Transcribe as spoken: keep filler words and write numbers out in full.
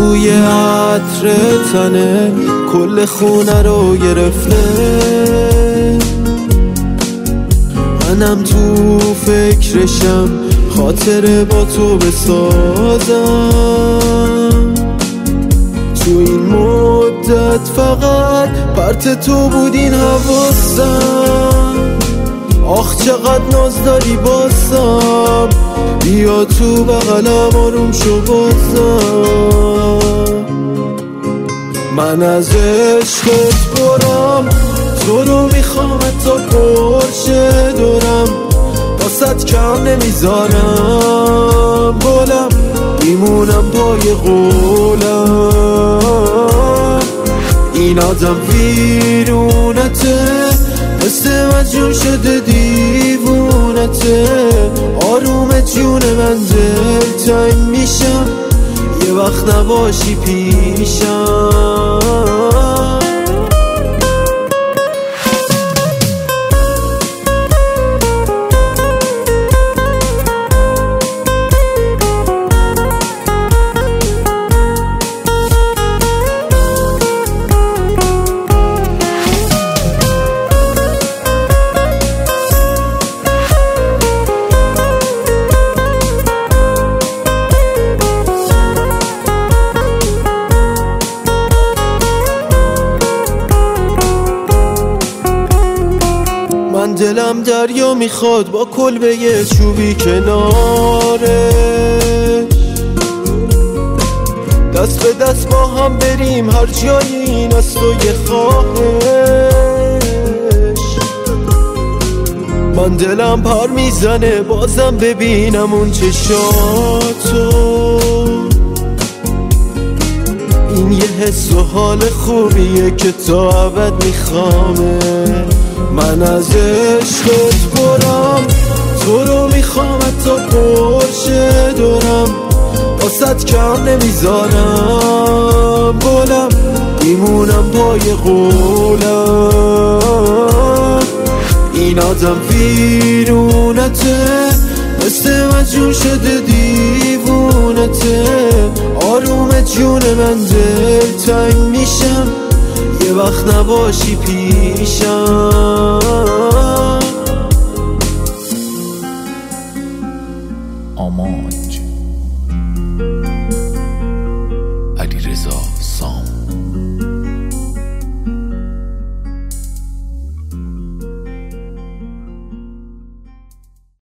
بوی عطر تنه کل خونه رو گرفته، منم تو فکرشم خاطره با تو بسازم. تو این مدت فقط پرت تو بودین حواسم. آخ چقدر ناز داری باسم، بیا تو بغلم آروم شو بازم. من از عشقت برم، تو رو میخوام تا پرشه دورم، واسه کم نمیذارم گلم، میمونم پای قولم. این آدم ویرونته، مثل مجنون شده دیوونته. آروم جون من دلتنگ میشم، یه وقت نباشی پیشم. من دلم دریا میخواد با کلبه یه چوبی کناره، دست به دست با هم بریم هر جایی این است و یه خواهش. من دلم پر میزنه بازم ببینم اون چشاتو. این یه حس و حال خوبیه که تا ابد میخوامه. من از عشقت برم، تو رو میخوام تا پرشه دورم، واسه کم نمیذارم گلم، میمونم پای قولم. این آدم ویرونته، مثل مجنون شده دیوونته. آروم جون من دلتنگ میشم، یه وقت نباشی پیشم. آماج علیرضا سام.